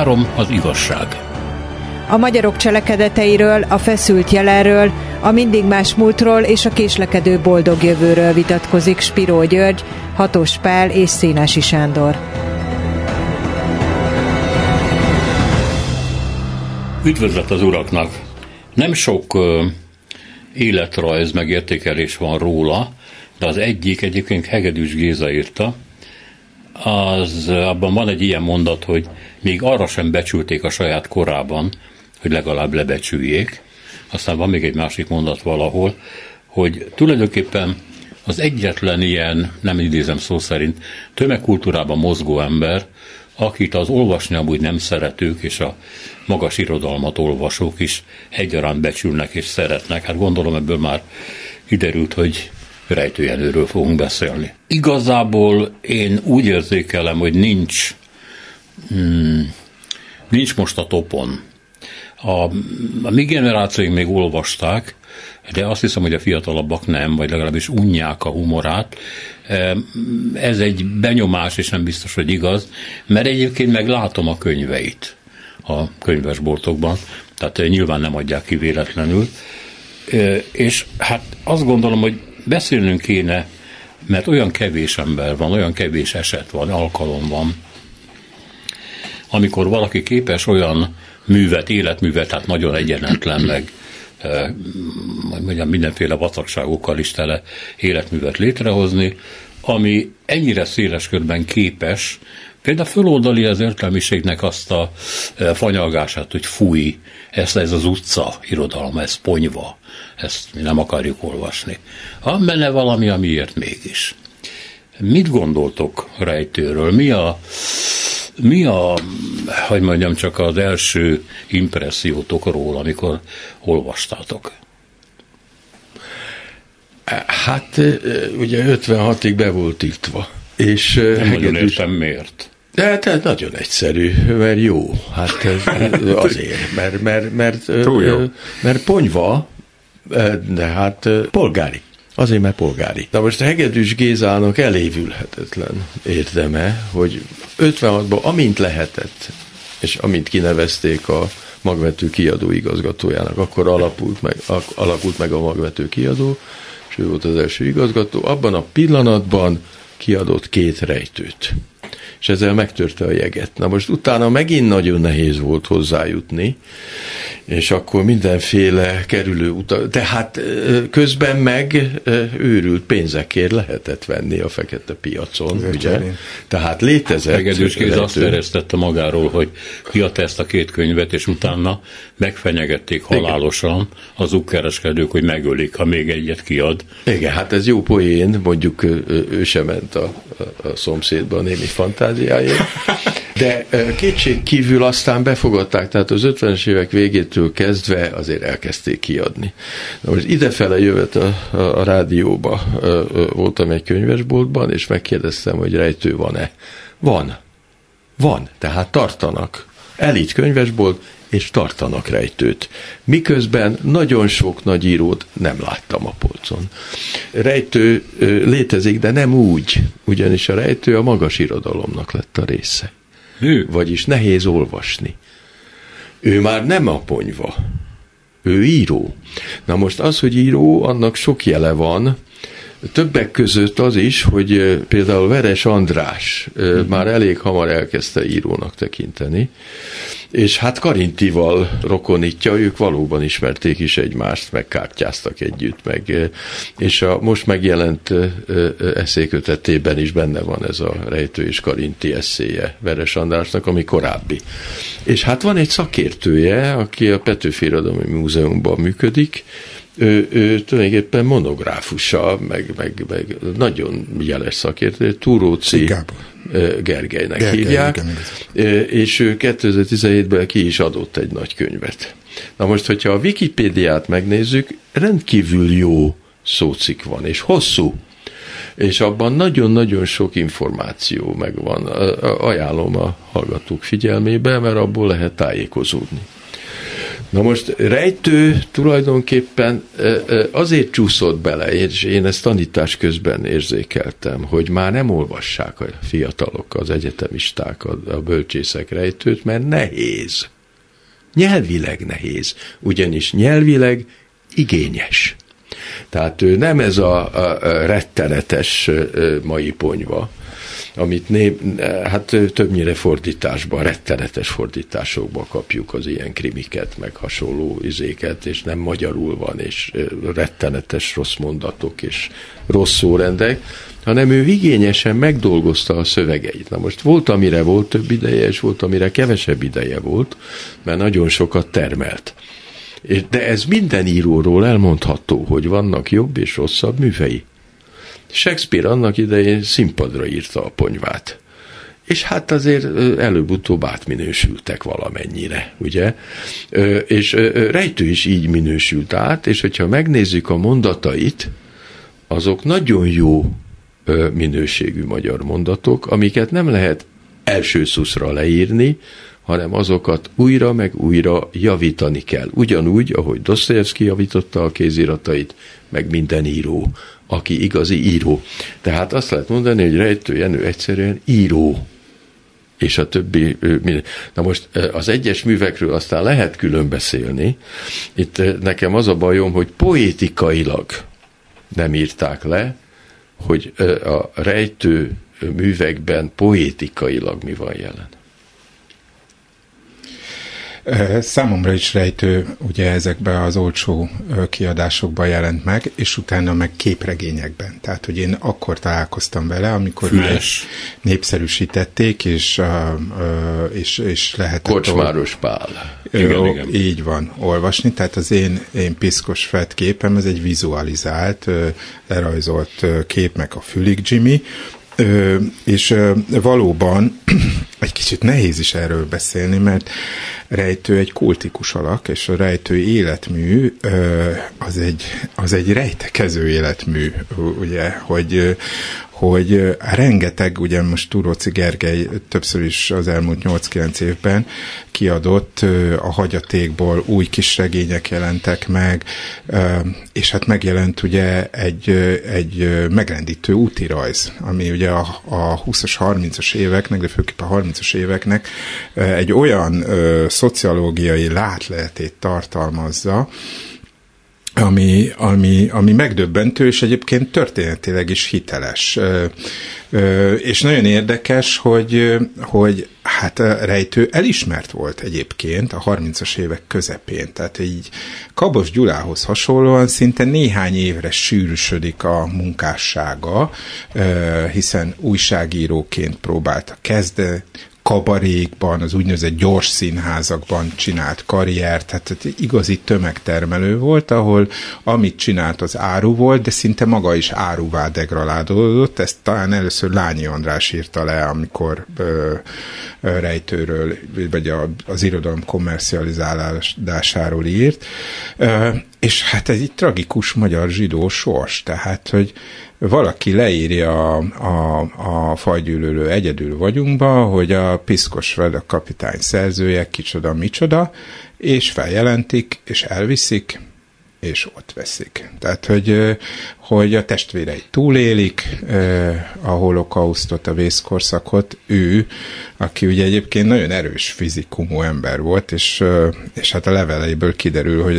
3. Az igazság. A magyarok cselekedeteiről, a feszült jelenről, a mindig más múltról és a késlekedő boldog jövőről vitatkozik Spiró György, Hatos Pál és Szénási Sándor. Üdvözlet az uraknak! Nem sok életrajz megértékelés van róla, de az egyébként Hegedűs Géza írta. Abban van egy ilyen mondat, hogy még arra sem becsülték a saját korában, hogy legalább lebecsüljék. Aztán van még egy másik mondat valahol, hogy tulajdonképpen az egyetlen ilyen, nem idézem szó szerint, tömegkultúrában mozgó ember, akit az olvasni amúgy nem szeretők és a magas irodalmat olvasók is egyaránt becsülnek és szeretnek. Hát gondolom ebből már kiderült, hogy Rejtő Jenőről fogunk beszélni. Igazából én úgy érzékelem, hogy nincs most a topon. A mi generációink még olvasták, de azt hiszem, hogy a fiatalabbak nem, vagy legalábbis unják a humorát. Ez egy benyomás, és nem biztos, hogy igaz, mert egyébként meg látom a könyveit a könyvesboltokban, tehát nyilván nem adják ki véletlenül. És hát azt gondolom, hogy beszélnünk kéne, mert olyan kevés ember van, olyan kevés eset van, alkalom van, amikor valaki képes olyan életművet, tehát nagyon egyenetlen, meg mondjam, mindenféle vacakságokkal is tele életművet létrehozni, ami ennyire széles körben képes, például föloldali az értelmiségnek azt a fanyalgását, hogy fúj, ez az utca irodalom, ez ponyva, ezt mi nem akarjuk olvasni. Van benne valami, amiért mégis. Mit gondoltok Rejtőről? Mi a, hogy mondjam, csak az első impressziótok róla, amikor olvastátok? Hát ugye 56-ig be volt tiltva. És nem nagyon értem miért. De hát nagyon egyszerű, mert jó. Hát azért, mert ponyva, de hát polgári. Azért, mert polgári. Na most a Hegedűs Gézának elévülhetetlen érdeme, hogy 56-ban, amint lehetett, és amint kinevezték a Magvető kiadó igazgatójának, akkor alakult meg a Magvető kiadó, és ő volt az első igazgató, abban a pillanatban kiadott 2 rejtőt. És ezzel megtörte a jeget. Na most utána megint nagyon nehéz volt hozzájutni, és akkor mindenféle kerülő utak, de hát közben meg őrült pénzekért lehetett venni a fekete piacon, ugye? Tehát létezett. Hegedűs Géza azt eresztette magáról, hogy kiadta ezt a 2 könyvet, és utána megfenyegették halálosan az ukkereskedők, hogy megölik, ha még egyet kiad. Igen, hát ez jó poén, mondjuk ő sem ment a szomszédban némi fantáziáért. De kétség kívül aztán befogadták, tehát az 50-es évek végétől kezdve azért elkezdték kiadni. Na most idefele jövet a rádióba, voltam egy könyvesboltban, és megkérdeztem, hogy Rejtő van-e. Van, tehát tartanak. Elit könyvesbolt, és tartanak Rejtőt. Miközben nagyon sok nagy írót nem láttam a polcon. Rejtő létezik, de nem úgy, ugyanis a Rejtő a magas irodalomnak lett a része. Vagyis nehéz olvasni. Ő már nem a ponyva. Ő író. Na most az, hogy író, annak sok jele van. Többek között az is, hogy például Veres András már elég hamar elkezdte írónak tekinteni, és hát Karintival rokonítja, ők valóban ismerték is egymást, meg kártyáztak együtt, és a most megjelent eszékötetében is benne van ez a Rejtő és Karinti eszéje Veres Andrásnak, ami korábbi. És hát van egy szakértője, aki a Petőfi Irodalmi Múzeumban működik, ő tulajdonképpen monográfusa, meg nagyon jeles szakértő, Túróczy Gergelynek hívják, és ő 2017-ben ki is adott egy nagy könyvet. Na most, hogyha a Wikipédiát megnézzük, rendkívül jó szócikk van, és hosszú, és abban nagyon-nagyon sok információ megvan. Ajánlom a hallgatók figyelmébe, mert abból lehet tájékozódni. Na most Rejtő tulajdonképpen azért csúszott bele, és én ezt tanítás közben érzékeltem, hogy már nem olvassák a fiatalok, az egyetemisták, a bölcsészek Rejtőt, mert nehéz. Nyelvileg nehéz, ugyanis nyelvileg igényes. Tehát nem ez a rettenetes mai ponyva, amit hát többnyire fordításban, rettenetes fordításokban kapjuk az ilyen krimiket, meg hasonló izéket, és nem magyarul van, és rettenetes rossz mondatok, és rossz szórendek, hanem ő igényesen megdolgozta a szövegeit. Na most volt, amire volt több ideje, és volt, amire kevesebb ideje volt, mert nagyon sokat termelt. De ez minden íróról elmondható, hogy vannak jobb és rosszabb művei. Shakespeare annak idején színpadra írta a ponyvát. És hát azért előbb-utóbb átminősültek valamennyire, ugye? És Rejtő is így minősült át, és hogyha megnézzük a mondatait, azok nagyon jó minőségű magyar mondatok, amiket nem lehet első szuszra leírni, hanem azokat újra meg újra javítani kell. Ugyanúgy, ahogy Dosztojevszky javította a kéziratait, meg minden író, aki igazi író. Tehát azt lehet mondani, hogy Rejtő Jenő egyszerűen író, és a többi minden. Na most az egyes művekről aztán lehet külön beszélni. Itt nekem az a bajom, hogy poétikailag nem írták le, hogy a Rejtő művekben poétikailag mi van jelen. Számomra is Rejtő ugye ezekben az olcsó kiadásokban jelent meg, és utána meg képregényekben. Tehát, hogy én akkor találkoztam vele, amikor népszerűsítették, és lehetett... Kocsmáros Pál. Igen. Így van, olvasni. Tehát az én piszkos fettképem, ez egy vizualizált, lerajzolt kép, meg a Fülig Jimmy, és valóban egy kicsit nehéz is erről beszélni, mert Rejtő egy kultikus alak, és a Rejtő életmű az egy rejtekező életmű, ugye, hogy rengeteg, ugye most Túróczy Gergely többször is az elmúlt 8-9 évben kiadott, a hagyatékból új kis regények jelentek meg, és hát megjelent ugye egy megrendítő útirajz, ami ugye a 20-as, 30-as éveknek, de főképp a 30-as éveknek egy olyan szociológiai látleletét tartalmazza, ami megdöbbentő, és egyébként történetileg is hiteles. És nagyon érdekes, hogy hát Rejtő elismert volt egyébként a 30-as évek közepén. Tehát így Kabos Gyulához hasonlóan szinte néhány évre sűrűsödik a munkássága, hiszen újságíróként próbálta kezdeni, kabarékban, az úgynevezett gyors színházakban csinált karriert, tehát igazi tömegtermelő volt, ahol amit csinált az áru volt, de szinte maga is áruvá degradálódott. Ezt talán először Lányi András írta le, amikor Rejtőről, vagy az irodalom kommercializálásáról írt. És hát ez egy tragikus magyar zsidó sors, tehát, hogy valaki leírja a Fajgyűlölő Egyedül vagyunkba, hogy a piszkos Freda kapitány szerzője kicsoda, micsoda, és feljelentik, és elviszik, és ott veszik. Tehát, hogy a testvérei túlélik a holokausztot, a vészkorszakot, ő, aki ugye egyébként nagyon erős fizikumú ember volt, és hát a leveleiből kiderül, hogy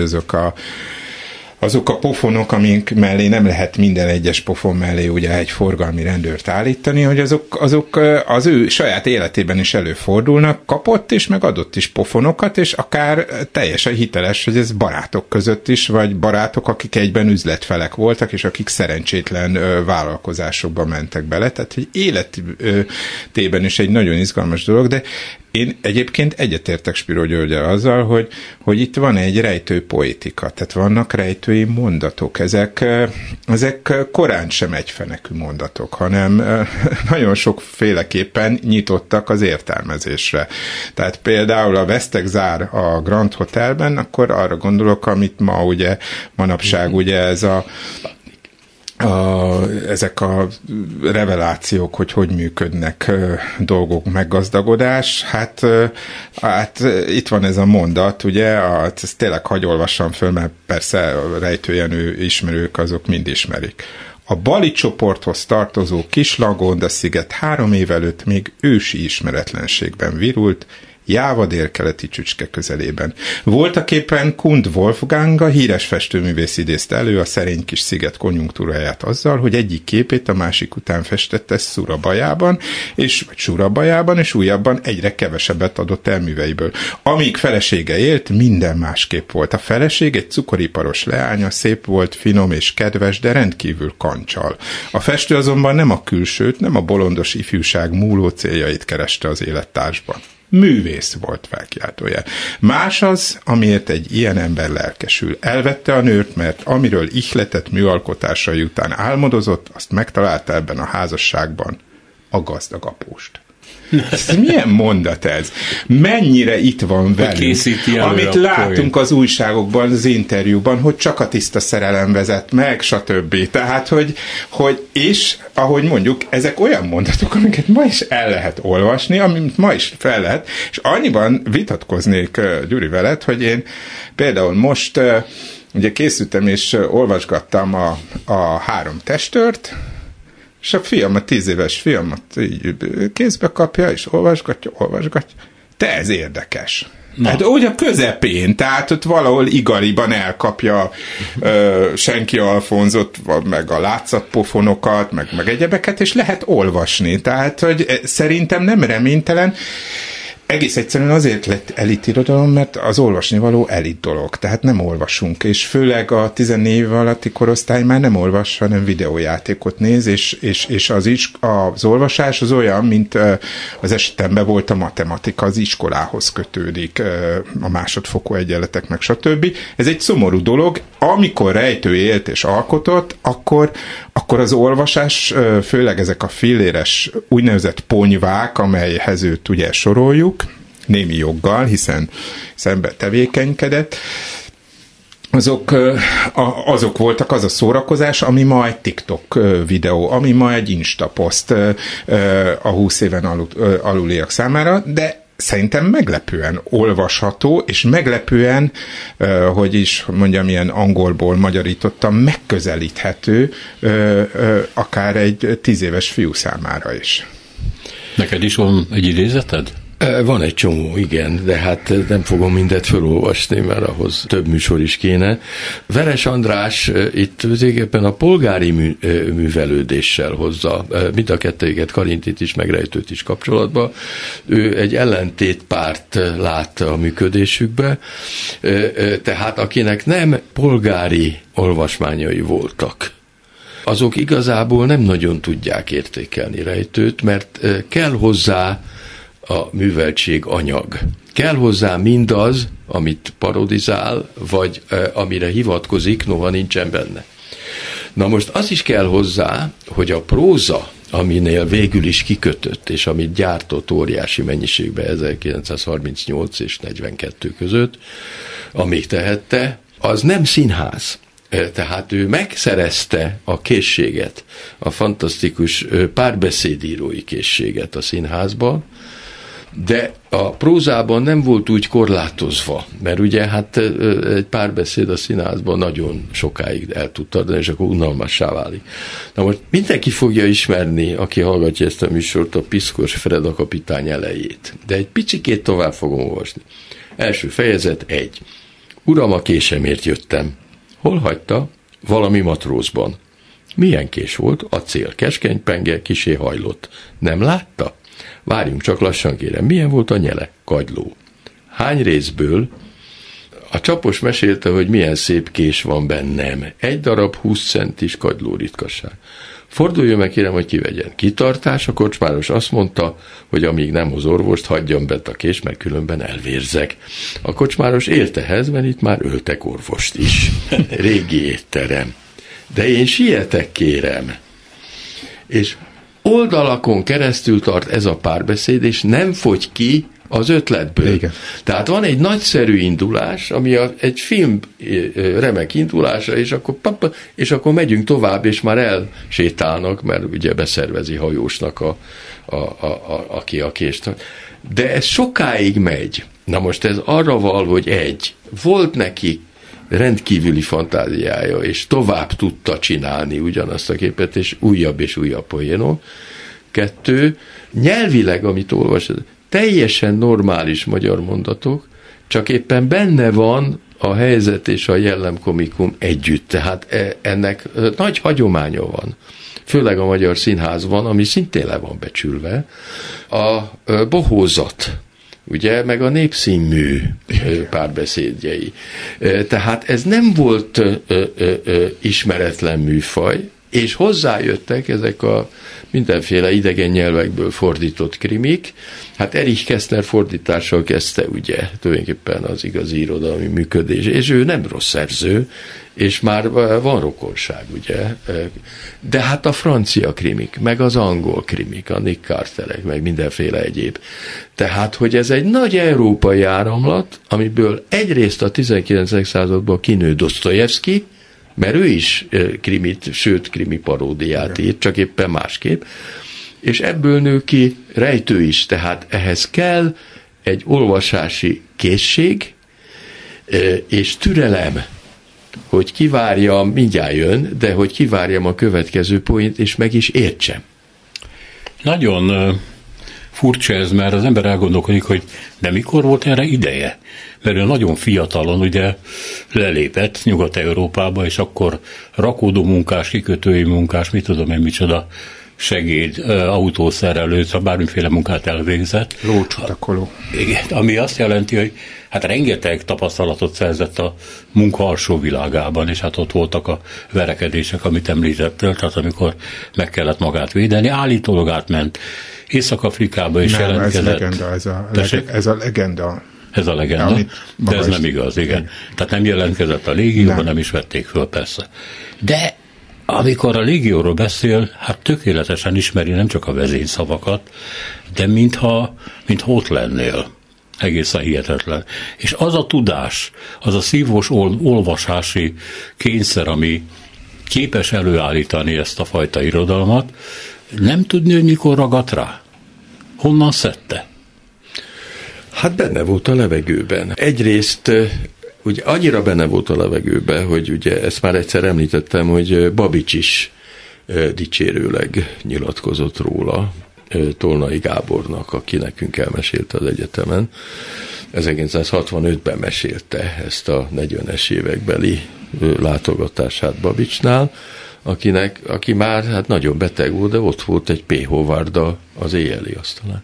azok a pofonok, amik mellé nem lehet minden egyes pofon mellé ugye egy forgalmi rendőrt állítani, hogy azok az ő saját életében is előfordulnak, kapott is, meg adott is pofonokat, és akár teljesen hiteles, hogy ez barátok között is, vagy barátok, akik egyben üzletfelek voltak, és akik szerencsétlen vállalkozásokba mentek bele, tehát hogy életében is egy nagyon izgalmas dolog, de én egyébként egyetértek Spiró Györgyel azzal, hogy itt van egy rejtő poétika, tehát vannak rejtői mondatok. Ezek korán sem egyfenekű mondatok, hanem nagyon sokféleképpen nyitottak az értelmezésre. Tehát például a Vesztek zár a Grand Hotelben, akkor arra gondolok, amit manapság ugye ez ezek a revelációk, hogy működnek dolgok, meggazdagodás, hát itt van ez a mondat, ugye, ezt tényleg hagy olvassam föl, mert persze a rejtőjenő ismerők azok mind ismerik. A Bali csoporthoz tartozó Kis-Lagonda-sziget 3 év előtt még ősi ismeretlenségben virult, Jáva délkeleti csücske közelében. Voltaképpen Kund Wolfgang, a híres festőművész idézte elő a szerény kis sziget konjunktúráját azzal, hogy egyik képét a másik után festette Surabajában, és újabban egyre kevesebbet adott el műveiből. Amíg felesége élt, minden másképp volt. A feleség egy cukoriparos leánya, szép volt, finom és kedves, de rendkívül kancsal. A festő azonban nem a külsőt, nem a bolondos ifjúság múló céljait kereste az élettársban. Művész volt, felkiáltója. Más az, amiért egy ilyen ember lelkesül. Elvette a nőt, mert amiről ihletett műalkotásai után álmodozott, azt megtalálta ebben a házasságban, a gazdag apóst. Ez milyen mondat ez? Mennyire itt van velünk, amit látunk az újságokban, az interjúban, hogy csak a tiszta szerelem vezet meg, stb. Tehát, hogy és ahogy mondjuk, ezek olyan mondatok, amiket ma is el lehet olvasni, amit ma is fel lehet, és annyiban vitatkoznék, Gyuri, veled, hogy én például most ugye készültem és olvasgattam a 3 testőrt, és a fiam, a 10 éves fiamat így kézbe kapja, és olvasgatja. Te, ez érdekes. Hát úgy a közepén, tehát ott valahol Igariban elkapja Senki Alfonzot, meg a látszatpofonokat, meg egyebeket, és lehet olvasni. Tehát, hogy szerintem nem reménytelen, egész egyszerűen azért lett elitirodalom, mert az olvasnivaló elit dolog, tehát nem olvasunk, és főleg a 14 év alatti korosztály már nem olvas, hanem videójátékot néz, és az olvasás az olyan, mint az esetemben volt a matematika, az iskolához kötődik, a másodfokú egyenletek, meg stb. Ez egy szomorú dolog, amikor Rejtő élt és alkotott, akkor az olvasás, főleg ezek a filléres úgynevezett ponyvák, amelyhez őt ugye soroljuk, némi joggal, hiszen szemben tevékenykedett, azok voltak az a szórakozás, ami ma egy TikTok videó, ami ma egy Insta poszt a 20 éven aluliak számára, de szerintem meglepően olvasható, és meglepően, hogy is mondjam, ilyen angolból magyarítottam, megközelíthető akár egy 10 éves fiú számára is. Neked is van egy idézeted? Van egy csomó, igen, de hát nem fogom mindet felolvasni, mert ahhoz több műsor is kéne. Veres András itt tulajdonképpen a polgári művelődéssel hozza mind a kettőjüket, Karintit is, meg Rejtőt is kapcsolatba. Ő egy ellentétpárt lát a működésükbe, tehát akinek nem polgári olvasmányai voltak, azok igazából nem nagyon tudják értékelni Rejtőt, mert kell hozzá a műveltség anyag. Kell hozzá mindaz, amit parodizál, vagy amire hivatkozik, noha nincsen benne. Na most az is kell hozzá, hogy a próza, aminél végül is kikötött, és amit gyártott óriási mennyiségben 1938 és 42 között, amíg tehette, az nem színház. Tehát ő megszerezte a készséget, a fantasztikus párbeszédírói készséget a színházban, de a prózában nem volt úgy korlátozva, mert ugye hát egy párbeszéd a színházban nagyon sokáig el tud tartani, és akkor unalmassá válik. Na most mindenki fogja ismerni, aki hallgatja ezt a műsort, a Piszkos Freda kapitány elejét. De egy picikét tovább fogom olvasni. Első fejezet 1. Uram, a késemért jöttem. Hol hagyta? Valami matrózban. Milyen kés volt? Acél, keskeny penge, kisé hajlott. Nem látta? Várjunk csak lassan, kérem. Milyen volt a nyele? Kagyló. Hány részből? A csapos mesélte, hogy milyen szép kés van bennem. 1 darab 20 centis kagyló ritkaság. Forduljon meg, kérem, hogy kivegyen. Kitartás, a kocsmáros azt mondta, hogy amíg nem hoz orvost, hagyjam bent a kést, mert különben elvérzek. A kocsmáros élt ehhez, mert itt már öltek orvost is. Régi étterem. De én sietek, kérem. És oldalakon keresztül tart ez a párbeszéd, és nem fogy ki az ötletből. Igen. Tehát van egy nagyszerű indulás, ami egy film remek indulása, és akkor megyünk tovább, és már elsétálnak, mert ugye beszervezi hajósnak aki a kést. De ez sokáig megy. Na most ez arra val, hogy volt neki rendkívüli fantáziája, és tovább tudta csinálni ugyanazt a képet, és újabb poénok. 2, nyelvileg, amit olvasod, teljesen normális magyar mondatok, csak éppen benne van a helyzet és a jellemkomikum együtt. Tehát ennek nagy hagyománya van. Főleg a magyar színházban, ami szintén le van becsülve. A bohózat, ugye, meg a népszínmű párbeszédjei. Tehát ez nem volt ismeretlen műfaj, és hozzájöttek ezek a mindenféle idegen nyelvekből fordított krimik. Hát Erich Kästner fordítással kezdte, ugye, tulajdonképpen az igazi irodalmi működés, és ő nem rossz szerző, és már van rokonság, ugye. De hát a francia krimik, meg az angol krimik, a Nick Carterek, meg mindenféle egyéb. Tehát, hogy ez egy nagy európai áramlat, amiből egyrészt a 19. században kinő Dosztojevszky, mert ő is krimit, sőt krimi paródiát írt, csak éppen másképp, és ebből nő ki Rejtő is, tehát ehhez kell egy olvasási készség és türelem, hogy kivárjam, mindjárt jön, de hogy kivárjam a következő poént, és meg is értsem. Nagyon furcsa ez, mert az ember elgondolkodik, hogy de mikor volt erre ideje? Mert ő nagyon fiatalon ugye lelépett Nyugat-Európába, és akkor rakódó munkás, kikötői munkás, mit tudom én micsoda, segéd, autószerelő, bármiféle munkát elvégzett. Lócsutakoló. Igen, ami azt jelenti, hogy hát rengeteg tapasztalatot szerzett a munka alsó világában, és hát ott voltak a verekedések, amit említettél, tehát amikor meg kellett magát védeni, állítólag átment Észak-Afrikába is jelentkezett. Ez a legenda. Ez a legenda, de ez nem igaz, igen. Tehát nem jelentkezett a légióban, nem is vették föl, persze. De amikor a légióról beszél, hát tökéletesen ismeri nem csak a vezényszavakat, de mintha ott lennél. Egészen hihetetlen. És az a tudás, az a szívós olvasási kényszer, ami képes előállítani ezt a fajta irodalmat, nem tudni, hogy mikor ragadt rá. Honnan szedte? Hát benne volt a levegőben. Egyrészt ugye annyira benne volt a levegőben, hogy ugye ezt már egyszer említettem, hogy Babics is dicsérőleg nyilatkozott róla, Tolnai Gábornak, aki nekünk elmesélte az egyetemen. 1965-ben mesélte ezt a 40-es évekbeli látogatását Babicsnál, aki már hát nagyon beteg volt, de ott volt egy P. Howard az éjjeli asztalán.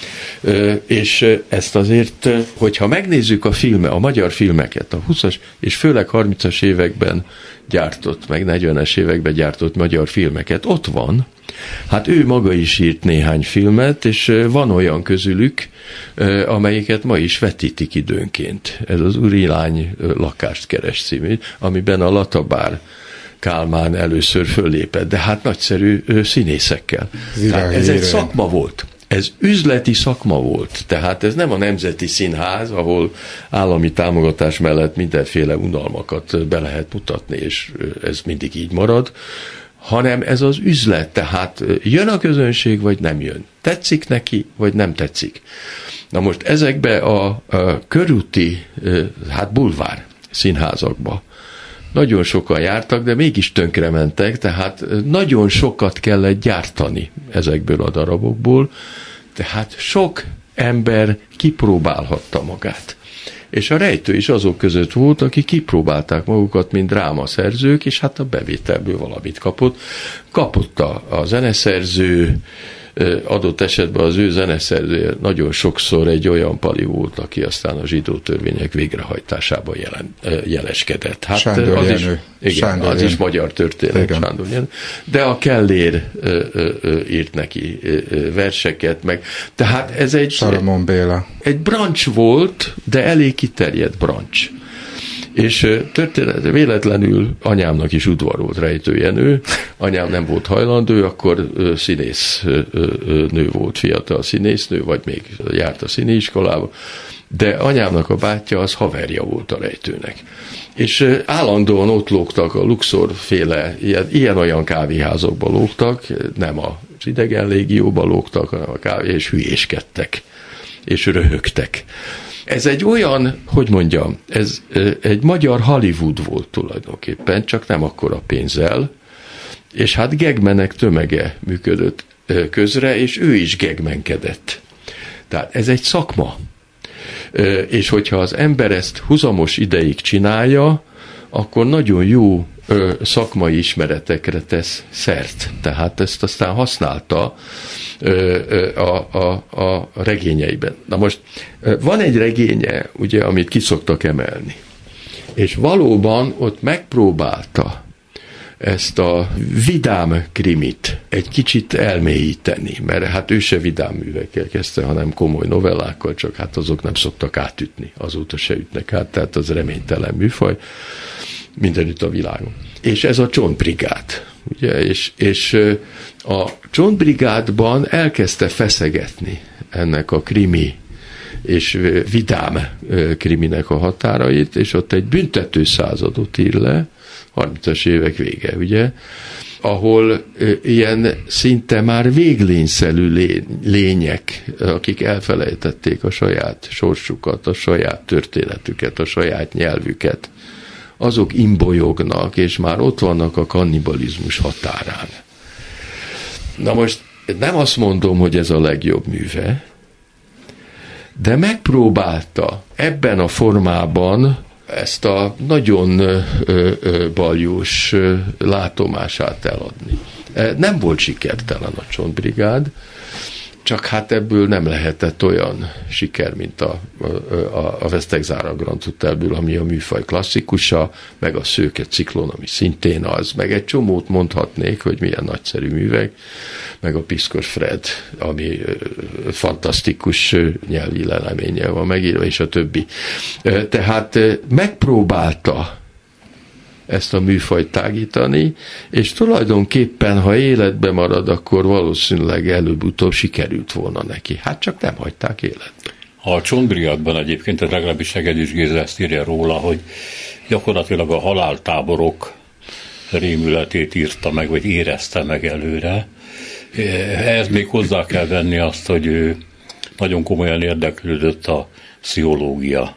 És ezt azért, hogyha megnézzük a magyar filmeket, a 20-as és főleg 30-as években gyártott, meg 40-es években gyártott magyar filmeket, ott van. Hát ő maga is írt néhány filmet, és van olyan közülük, amelyiket ma is vetítik időnként. Ez az Urilány lakást keres című, amiben a Latabár Kálmán először föllépett, de hát nagyszerű színészekkel. Ez egy szakma volt. Ez üzleti szakma volt, tehát ez nem a Nemzeti Színház, ahol állami támogatás mellett mindenféle unalmakat be lehet mutatni, és ez mindig így marad, hanem ez az üzlet, tehát jön a közönség, vagy nem jön. Tetszik neki, vagy nem tetszik. Na most ezekbe a körúti, hát bulvár színházakba nagyon sokan jártak, de mégis tönkrementek, tehát nagyon sokat kellett gyártani ezekből a darabokból, tehát sok ember kipróbálhatta magát. És a Rejtő is azok között volt, akik kipróbálták magukat, mint drámaszerzők, és hát a bevételből valamit kapott. Kapott a zeneszerző, adott esetben az ő zeneszerzője nagyon sokszor egy olyan pali volt, aki aztán a zsidó törvények végrehajtásában jeleskedett. Hát Sándor az Jenő. is, igen, az is magyar történet, Sándor Jenő. De a Kellér írt neki verseket, meg. Tehát ez Salamon Béla. egy brancs volt, de elég kiterjedt brancs. És véletlenül anyámnak is udvarolt Rejtő Jenő, anyám nem volt hajlandó, akkor színésznő volt, fiatal színésznő, vagy még járt a színiiskolába, de anyámnak a bátyja az haverja volt a Rejtőnek. És állandóan ott lógtak a Luxor-féle ilyen-olyan kávéházakba lógtak, nem az idegen légióba lógtak, hanem a kávé, és hülyéskedtek, és röhögtek. Ez egy olyan, hogy mondjam, ez egy magyar Hollywood volt tulajdonképpen, csak nem akkora pénzzel, és hát gagmanek tömege működött közre, és ő is gagmenkedett. Tehát ez egy szakma. És hogyha az ember ezt huzamos ideig csinálja, akkor nagyon jó szakmai ismeretekre tesz szert. Tehát ezt aztán használta a regényeiben. Na most van egy regénye, ugye, amit ki szoktak emelni. És valóban ott megpróbálta ezt a vidám krimit egy kicsit elmélyíteni, mert hát ő se vidám művekkel kezdte, hanem komoly novellákkal, csak hát azok nem szoktak átütni, azóta se ütnek át, tehát az reménytelen műfaj mindenütt a világon. És ez a Csontbrigád, ugye, és a Csontbrigádban elkezdte feszegetni ennek a krimi és vidám kriminek a határait, és ott egy büntető századot ír le, 30-as évek vége, ugye, ahol ilyen szinte már véglényszelű lények, akik elfelejtették a saját sorsukat, a saját történetüket, a saját nyelvüket, azok imbolyognak, és már ott vannak a kannibalizmus határán. Na most nem azt mondom, hogy ez a legjobb műve, de megpróbálta ebben a formában ezt a nagyon baljós látomását eladni. Nem volt sikertelen a Csontbrigád, csak hát ebből nem lehetett olyan siker, mint a Vesztegzára Grand Hotelből, ami a műfaj klasszikusa, meg a Szőke Ciklon, ami szintén az, meg egy csomót mondhatnék, hogy milyen nagyszerű művek, meg a Piszkos Fred, ami fantasztikus nyelvi leleménnyel van megírva, és a többi. Tehát megpróbálta ezt a műfajt tágítani, és tulajdonképpen, ha életbe marad, akkor valószínűleg előbb-utóbb sikerült volna neki. Hát csak nem hagyták életbe. A Csontbrigádban egyébként, ez legalábbis Hegedűs Géza ezt írja róla, hogy gyakorlatilag a haláltáborok rémületét írta meg, vagy érezte meg előre. Ehhez még hozzá kell venni azt, hogy ő nagyon komolyan érdeklődött a pszichológia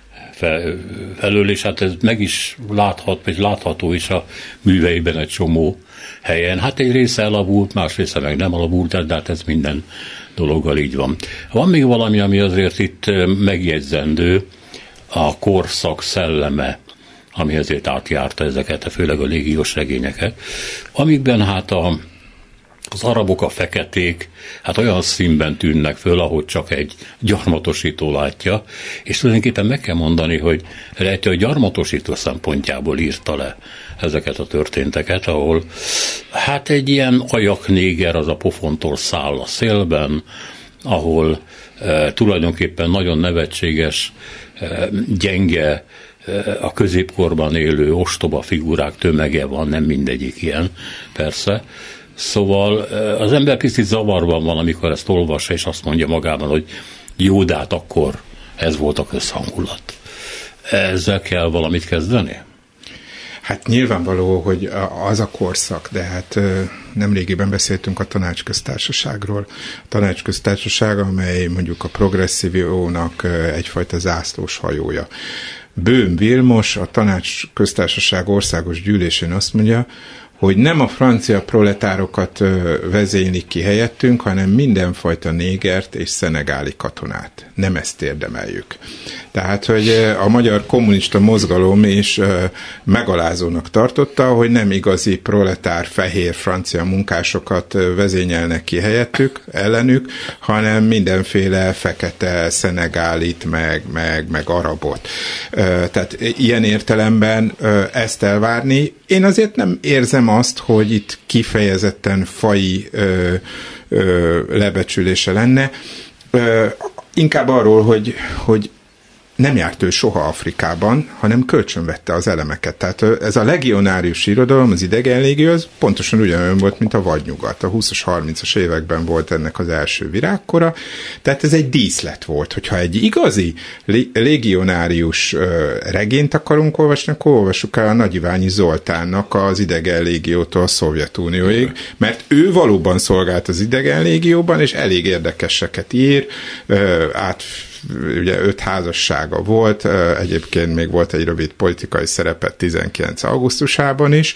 felől, és hát ez meg is látható is a műveiben egy csomó helyen. Hát egy része elavult, más része meg nem elavult, de hát ez minden dologgal így van. Van még valami, ami azért itt megjegyzendő, a korszak szelleme, ami ezért átjárta ezeket, főleg a légiós regényeket, amikben hát az arabok, a feketék, hát olyan színben tűnnek föl, ahogy csak egy gyarmatosító látja, és tulajdonképpen meg kell mondani, hogy Rejtő a gyarmatosító szempontjából írta le ezeket a történteket, ahol hát egy ilyen ajaknéger az a pofontól száll a szélben, ahol tulajdonképpen nagyon nevetséges, gyenge, a középkorban élő ostoba figurák tömege van, nem mindegyik ilyen, persze. Szóval az ember kicsit zavarban van, amikor ezt olvassa, és azt mondja magában, hogy jó, de hát akkor ez volt a közhangulat. Ezzel kell valamit kezdeni? Hát nyilvánvaló, hogy az a korszak, de hát nemrégiben beszéltünk a Tanácsköztársaságról. A Tanácsköztársaság, amely mondjuk a progressziónak egyfajta zászlós hajója. Böhm Vilmos, a Tanácsköztársaság országos gyűlésén azt mondja, hogy nem a francia proletárokat vezénylik ki helyettünk, hanem mindenfajta négert és szenegáli katonát. Nem ezt érdemeljük. Tehát, hogy a magyar kommunista mozgalom is megalázónak tartotta, hogy nem igazi proletár fehér francia munkásokat vezényelnek ki helyettük, ellenük, hanem mindenféle fekete szenegálit, meg arabot. Tehát ilyen értelemben ezt elvárni. Én azért nem érzem azt, hogy itt kifejezetten faji lebecsülése lenne. Inkább arról, hogy nem járt ő soha Afrikában, hanem kölcsönvette az elemeket. Tehát ez a legionárius irodalom, az idegenlégió, az pontosan ugyanolyan volt, mint a vadnyugat. A 20-as, 30-as években volt ennek az első virágkora. Tehát ez egy díszlet volt. Hogyha egy igazi légionárius regényt akarunk olvasni, akkor olvassuk el a Nagy Iványi Zoltánnak az idegenlégiótól a Szovjetunióig, mert ő valóban szolgált az idegenlégióban, és elég érdekeseket ír, ugye 5 házassága volt, egyébként még volt egy rövid politikai szerepet 19. augusztusában is.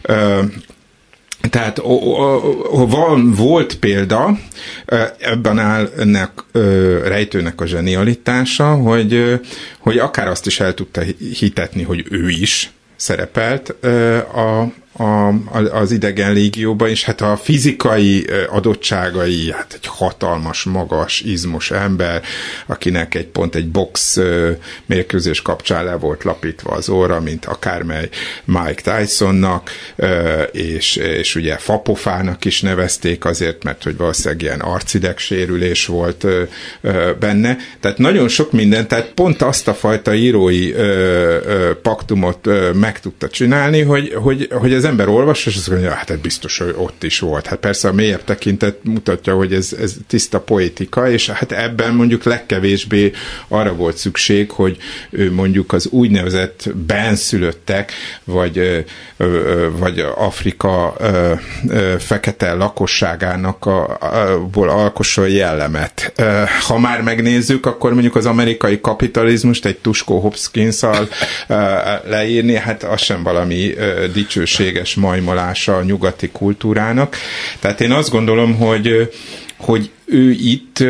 Tehát volt példa, ebben áll ennek rejtőnek a zsenialitása, hogy akár azt is el tudta hitetni, hogy ő is szerepelt az idegen légióban, és hát a fizikai adottságai, hát egy hatalmas, magas, izmos ember, akinek egy box mérkőzés kapcsán le volt lapítva az orra, mint akármely Mike Tysonnak, és ugye fapofának is nevezték azért, mert hogy valószínűleg ilyen arcidegsérülés volt benne. Tehát nagyon sok minden, tehát pont azt a fajta írói paktumot meg tudta csinálni, hogy az ember olvassa, és azt mondja, hát biztos, hogy ott is volt. Hát persze a mélyebb tekintet mutatja, hogy ez tiszta poetika, és hát ebben mondjuk legkevésbé arra volt szükség, hogy ő mondjuk az úgynevezett benszülöttek, vagy Afrika fekete lakosságának ból alkosson jellemet. Ha már megnézzük, akkor mondjuk az amerikai kapitalizmust egy Tuskó Hopkins-szal leírni, hát az sem valami dicsőséges majmolása a nyugati kultúrának. Tehát én azt gondolom, hogy ő itt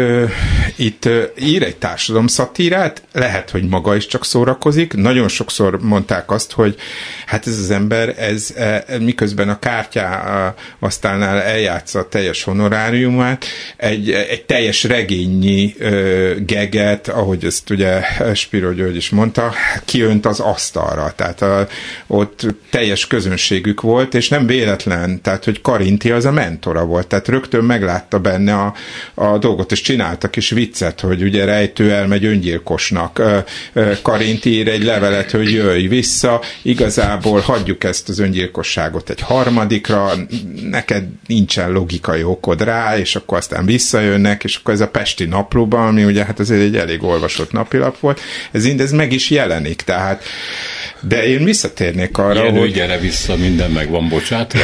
ír egy társadalomszatírát, lehet, hogy maga is csak szórakozik. Nagyon sokszor mondták azt, hogy hát ez az ember, miközben a kártyá asztalnál eljátsza a teljes honoráriumát, egy teljes regényi geget, ahogy ezt ugye Spiro György is mondta, kiönt az asztalra. Tehát ott teljes közönségük volt, és nem véletlen, tehát hogy Karinti az a mentora volt, tehát rögtön meglátta benne a dolgot, és csináltak is viccet, hogy ugye Rejtő elmegy öngyilkosnak. Karinti ír egy levelet, hogy jöjj vissza, igazából hagyjuk ezt az öngyilkosságot egy harmadikra, neked nincsen logikai okod rá, és akkor aztán visszajönnek, és akkor ez a Pesti Naplóban, ami ugye hát azért egy elég olvasott napilap volt, ez meg is jelenik, tehát de én visszatérnék arra, Jenő, hogy gyere vissza, minden meg van bocsátva.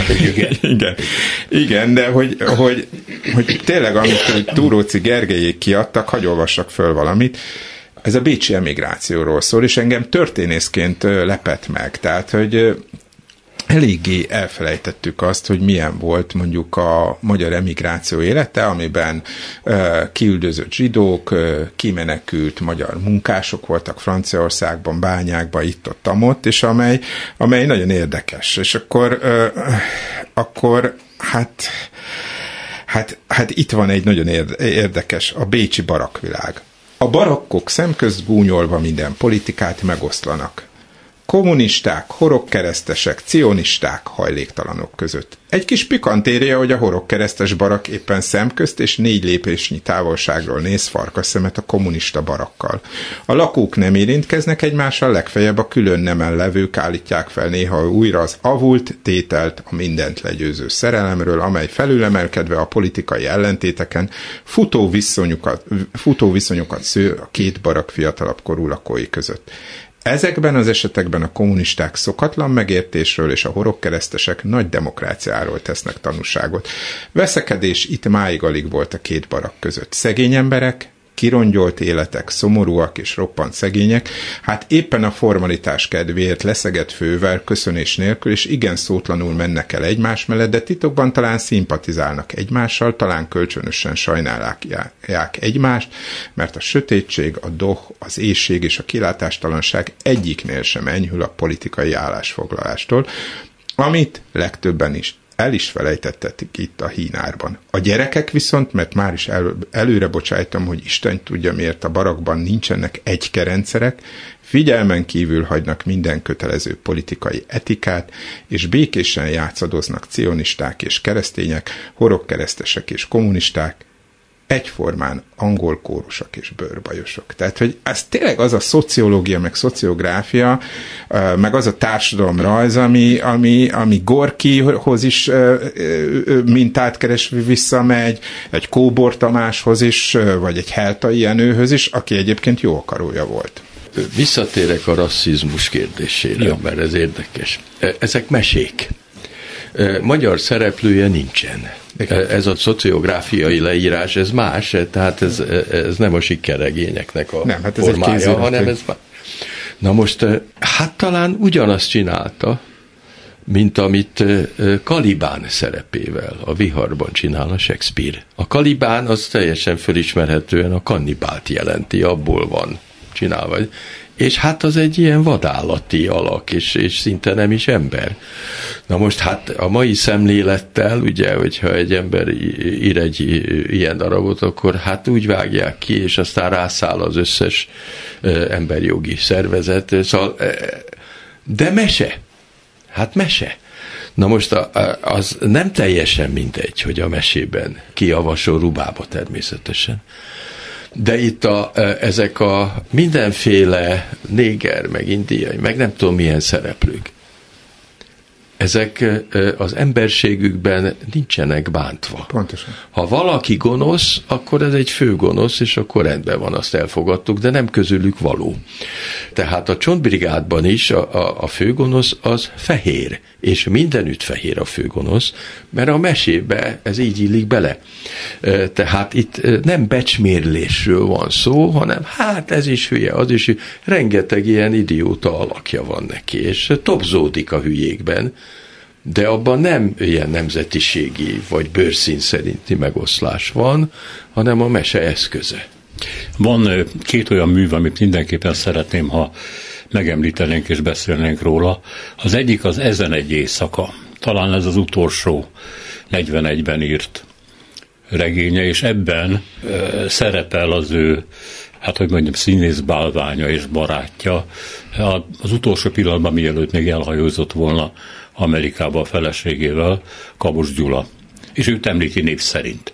Igen, de hogy tényleg, amit Túróczi Gergelyék kiadtak, hadd olvassak föl valamit, ez a bécsi emigrációról szól, és engem történészként lepett meg. Tehát, hogy eléggé elfelejtettük azt, hogy milyen volt mondjuk a magyar emigráció élete, amiben kiüldözött zsidók, kimenekült magyar munkások voltak Franciaországban, bányákban, itt-ott, és amely nagyon érdekes. És akkor hát itt van egy nagyon érdekes, a bécsi barakkvilág. A barakkok szemközt gúnyolva minden politikát megoszlanak. Kommunisták, horogkeresztesek, cionisták, hajléktalanok között. Egy kis pikantéria, hogy a horogkeresztes barak éppen szemközt és 4 lépésnyi távolságról néz farkasszemet a kommunista barakkal. A lakók nem érintkeznek egymással, legfeljebb a külön nemen levők állítják fel néha újra az avult tételt a mindent legyőző szerelemről, amely felülemelkedve a politikai ellentéteken futó viszonyokat sző a 2 barak fiatalabb korú lakói között. Ezekben az esetekben a kommunisták szokatlan megértésről és a horogkeresztesek nagy demokráciáról tesznek tanúságot. Veszekedés itt máig alig volt a 2 barak között. Szegény emberek, kirongyolt életek, szomorúak és roppant szegények, hát éppen a formalitás kedvéért leszegett fővel, köszönés nélkül, és igen szótlanul mennek el egymás mellett, de titokban talán szimpatizálnak egymással, talán kölcsönösen sajnálják egymást, mert a sötétség, a doh, az éhség és a kilátástalanság egyiknél sem enyhül a politikai állásfoglalástól, amit legtöbben is el is felejtettetik itt a hínárban. A gyerekek viszont, mert már is előre bocsájtom, hogy Isten tudja miért a barakban nincsenek egykerendszerek, figyelmen kívül hagynak minden kötelező politikai etikát, és békésen játszadoznak cionisták és keresztények, horogkeresztesek és kommunisták, egyformán angol kórusok és bőrbajosok. Tehát, hogy ez tényleg az a szociológia, meg szociográfia, meg az a társadalomrajz, ami Gorkihoz is mintát keresve visszamegy, egy Kóbor Tamáshoz is, vagy egy Heltai Jenőhöz is, aki egyébként jó akarója volt. Visszatérek a rasszizmus kérdésére, mert ez érdekes. Ezek mesék. Magyar szereplője nincsen. Ez a szociográfiai leírás, ez más, tehát ez nem a sikerregényeknek a nem, hát ez formája, hanem ez más. Na most, hát talán ugyanazt csinálta, mint amit Kalibán szerepével a Viharban csinál a Shakespeare. A Kalibán az teljesen fölismerhetően a kannibált jelenti, abból van csinálva. És hát az egy ilyen vadállati alak, és szinte nem is ember. Na most hát a mai szemlélettel, ugye, hogyha egy ember ír egy ilyen darabot, akkor hát úgy vágják ki, és aztán rászáll az összes emberjogi szervezet. Szóval, de mese. Hát mese. Na most az nem teljesen mindegy, hogy a mesében kijavasol rubába természetesen. De itt ezek a mindenféle néger, meg indiai, meg nem tudom milyen szereplők, ezek az emberségükben nincsenek bántva. Pontosan. Ha valaki gonosz, akkor ez egy főgonosz, és akkor rendben van, azt elfogadtuk, de nem közülük való. Tehát a Csontbrigádban is a főgonosz az fehér, és mindenütt fehér a főgonosz, mert a mesébe ez így illik bele. Tehát itt nem becsmérlésről van szó, hanem hát ez is hülye, az is hülye. Rengeteg ilyen idióta alakja van neki, és topzódik a hülyékben, de abban nem ilyen nemzetiségi vagy bőrszín szerinti megoszlás van, hanem a mese eszköze. Van két olyan műv, amit mindenképpen szeretném, ha megemlítenénk és beszélnénk róla. Az egyik az Ezen egy éjszaka. Talán ez az utolsó 41-ben írt regénye, és ebben szerepel az ő, hát hogy mondjam, színész bálványa és barátja. Az utolsó pillanatban, mielőtt még elhajózott volna Amerikába a feleségével, Kabos Gyula. És őt említi név szerint.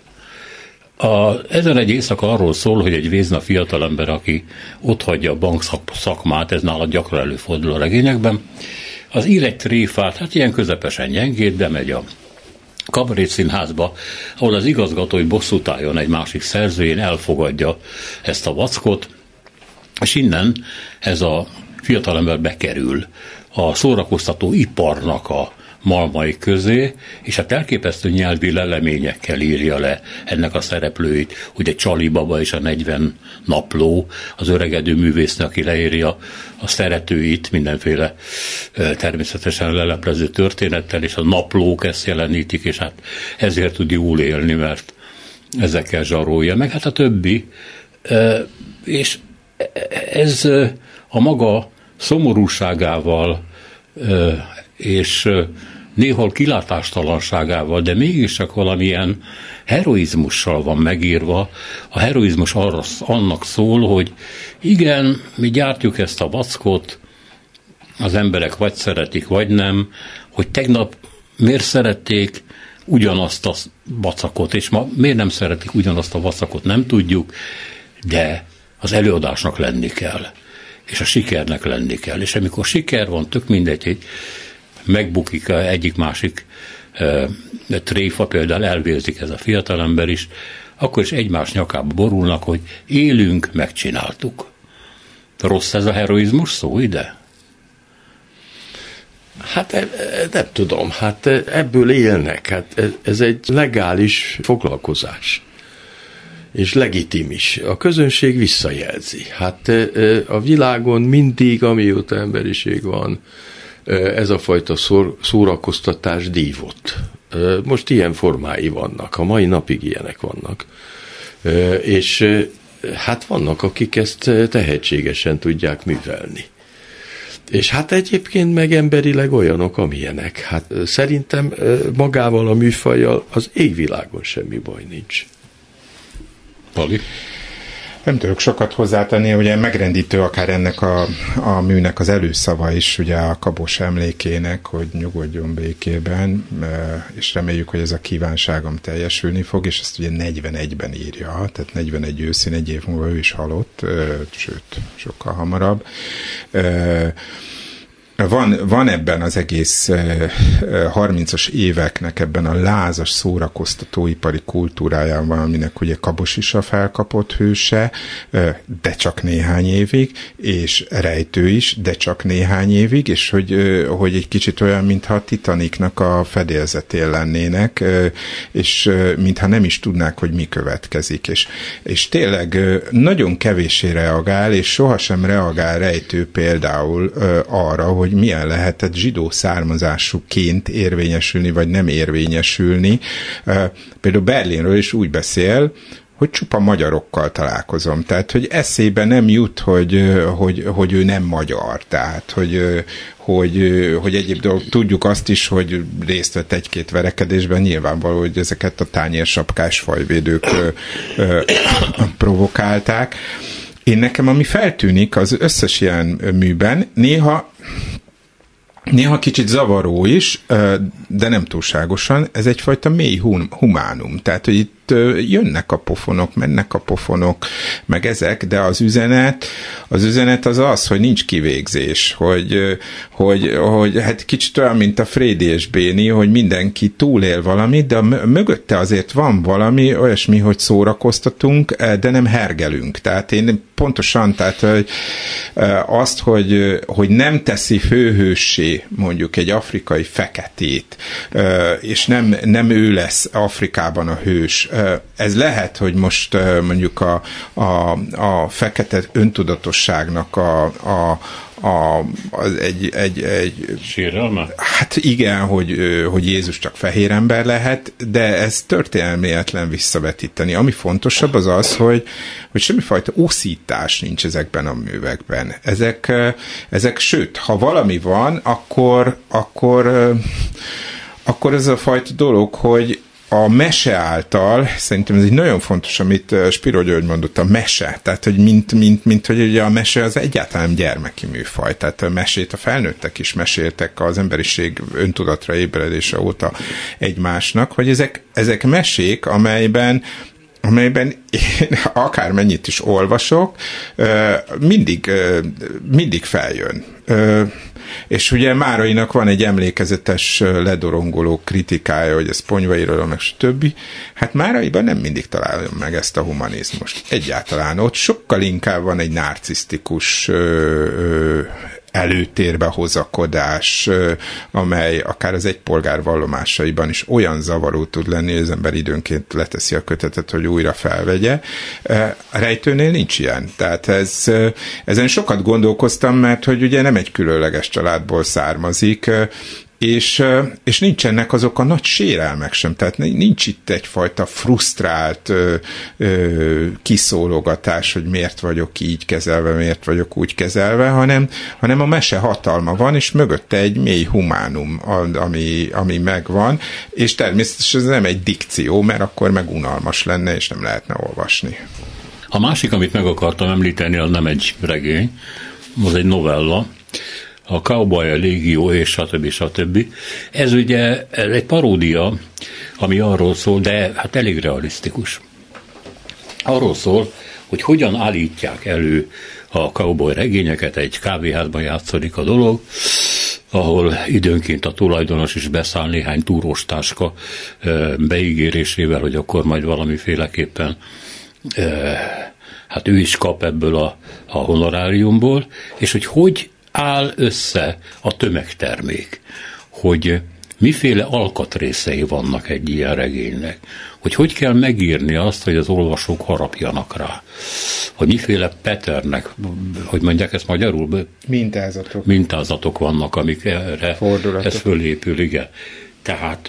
Ezen egy éjszaka arról szól, hogy egy vézna fiatalember, aki otthagyja a bankszakmát, ez nála gyakran előfordul a regényekben, az ír egy tréfát, hát ilyen közepesen gyengét, de megy a kabarét színházba, ahol az igazgató, hogy bosszút álljon egy másik szerzőjén, elfogadja ezt a vackot, és innen ez a fiatalember bekerül a szórakoztató iparnak a malmai közé, és hát elképesztő nyelvi leleményekkel írja le ennek a szereplőit. Ugye Csali Baba és a 40 napló, az öregedő művésznő, aki leírja a szeretőit mindenféle természetesen leleplező történettel, és a naplók ezt jelenítik, és hát ezért tud jól élni, mert ezekkel zsarolja, meg hát a többi. És ez a maga szomorúságával és néhol kilátástalanságával, de mégis csak valamilyen heroizmussal van megírva. A heroizmus annak szól, hogy igen, mi gyártjuk ezt a vackot, az emberek vagy szeretik, vagy nem, hogy tegnap miért szerették ugyanazt a vacakot, és ma miért nem szeretik ugyanazt a vacakot, nem tudjuk, de az előadásnak lenni kell, és a sikernek lenni kell. És amikor siker van, tök mindegy, hogy megbukik egyik-másik tréfa, például elvérzik ez a fiatalember is, akkor is egymás nyakába borulnak, hogy élünk, megcsináltuk. Rossz ez a heroizmus szó ide? Hát nem tudom, hát ebből élnek, hát ez egy legális foglalkozás. És legitim is. A közönség visszajelzi. Hát a világon mindig, amióta emberiség van, ez a fajta szórakoztatás dívott. Most ilyen formái vannak, a mai napig ilyenek vannak. És hát vannak, akik ezt tehetségesen tudják művelni. És hát egyébként meg emberileg olyanok, amilyenek. Hát szerintem magával a műfajjal az égvilágon semmi baj nincs. Pali? Nem tudok sokat hozzátenni, ugye megrendítő akár ennek a műnek az előszava is, ugye a Kabos emlékének, hogy nyugodjon békében, és reméljük, hogy ez a kívánságom teljesülni fog, és ezt ugye 41-ben írja, tehát 41 őszén, egy év múlva ő is halott, sőt, sokkal hamarabb. Van ebben az egész 30-as éveknek, ebben a lázas szórakoztatóipari kultúrájában, aminek ugye Kabos is a felkapott hőse, de csak néhány évig, és Rejtő is, de csak néhány évig, és hogy egy kicsit olyan, mintha a Titanicnak a fedélzetén lennének, és mintha nem is tudnák, hogy mi következik. És tényleg nagyon kevéssé reagál, és sohasem reagál Rejtő például arra, hogy milyen lehetett zsidó származásúként érvényesülni, vagy nem érvényesülni. Például Berlinről is úgy beszél, hogy csupa magyarokkal találkozom. Tehát, hogy eszébe nem jut, hogy ő nem magyar. Tehát, hogy egyéb dolgok. Tudjuk azt is, hogy részt vett egy-két verekedésben, nyilvánvaló, hogy ezeket a tányérsapkás fajvédők provokálták. Nekem, ami feltűnik az összes ilyen műben, néha kicsit zavaró is, de nem túlságosan, ez egyfajta mély humánum. Tehát, hogy itt jönnek a pofonok, mennek a pofonok, meg ezek, de az üzenet az, hogy nincs kivégzés, hogy hát kicsit olyan, mint a Frédi és Béni, hogy mindenki túlél valamit, de mögötte azért van valami, olyasmi, hogy szórakoztatunk, de nem hergelünk. Tehát én pontosan, tehát azt, hogy nem teszi főhőssé mondjuk egy afrikai feketét, és nem ő lesz Afrikában a hős. Ez lehet, hogy most mondjuk a fekete öntudatosságnak egy sérelme? Hát igen, hogy Jézus csak fehér ember lehet, de ez történelméletlen visszavetíteni. Ami fontosabb az, hogy semmifajta úszítás nincs ezekben a művekben. Ezek sőt, ha valami van, akkor ez a fajta dolog, hogy a mese által, szerintem ez egy nagyon fontos, amit Spiro György mondott, a mese, tehát hogy mint hogy ugye a mese az egyáltalán nem gyermeki műfaj, tehát a mesét a felnőttek is meséltek az emberiség öntudatra ébredése óta egymásnak, hogy ezek mesék, amelyben én akármennyit is olvasok, mindig feljön. És ugye Márainak van egy emlékezetes ledorongoló kritikája, hogy ez ponyvairól, meg többi. Hát Máraiban nem mindig találom meg ezt a humanizmust. Egyáltalán ott sokkal inkább van egy narcisztikus előtérbe hozakodás, amely akár az egy polgár vallomásaiban is olyan zavaró tud lenni, hogy az ember időnként leteszi a kötetet, hogy újra felvegye. A Rejtőnél nincs ilyen. Tehát ezen sokat gondolkoztam, mert hogy ugye nem egy különleges családból származik, és nincsenek azok a nagy sérelmek sem, tehát nincs itt egyfajta frusztrált kiszólogatás, hogy miért vagyok így kezelve, miért vagyok úgy kezelve, hanem a mese hatalma van, és mögötte egy mély humánum, ami megvan, és természetesen ez nem egy dikció, mert akkor meg unalmas lenne, és nem lehetne olvasni. A másik, amit meg akartam említeni, az nem egy regény, az egy novella, a Cowboy, a Légió, és stb. Ez ugye egy paródia, ami arról szól, de hát elég realisztikus. Arról szól, hogy hogyan állítják elő a cowboy regényeket, egy kávéházban játszik a dolog, ahol időnként a tulajdonos is beszáll néhány túrós táska beígérésével, hogy akkor majd valamiféleképpen hát ő is kap ebből a honoráriumból, és hogy áll össze a tömegtermék, hogy miféle alkatrészei vannak egy ilyen regénynek, hogy kell megírni azt, hogy az olvasók harapjanak rá, hogy miféle patternnek, hogy mondják ezt magyarul? Mintázatok vannak, amik erre ez fölépül, igen. Tehát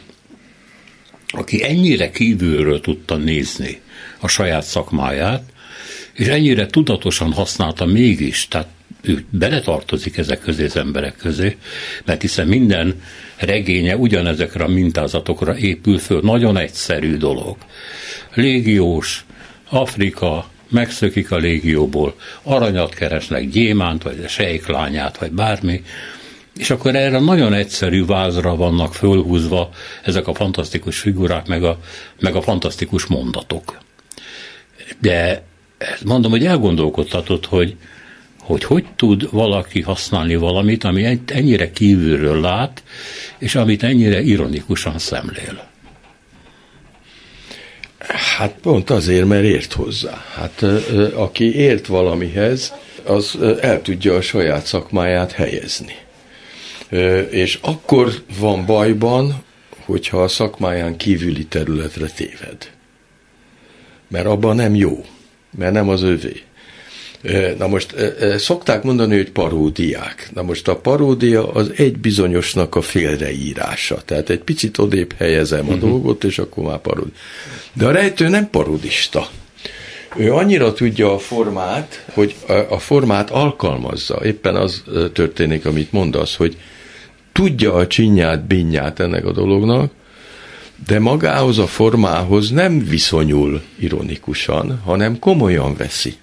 aki ennyire kívülről tudta nézni a saját szakmáját, és ennyire tudatosan használta mégis, tehát ő beletartozik ezek közé az emberek közé, mert hiszen minden regénye ugyanezekre a mintázatokra épül föl. Nagyon egyszerű dolog. Légiós, Afrika, megszökik a légióból, aranyat keresnek, gyémánt, vagy a sejklányát, vagy bármi, és akkor erre nagyon egyszerű vázra vannak fölhúzva ezek a fantasztikus figurák, meg a fantasztikus mondatok. De mondom, hogy elgondolkodtatott, hogy tud valaki használni valamit, ami ennyire kívülről lát, és amit ennyire ironikusan szemlél. Hát pont azért, mert ért hozzá. Hát aki ért valamihez, az el tudja a saját szakmáját helyezni. És akkor van bajban, hogyha a szakmáján kívüli területre téved. Mert abban nem jó, mert nem az övé. Na most szokták mondani, hogy paródiák. Na most a paródia az egy bizonyosnak a félreírása. Tehát egy picit odébb helyezem a dolgot, és akkor már paródia. De a rejtő nem parodista. Ő annyira tudja a formát, hogy a formát alkalmazza. Éppen az történik, amit mondasz, hogy tudja a csinyát, binnyát ennek a dolognak, de magához a formához nem viszonyul ironikusan, hanem komolyan veszi.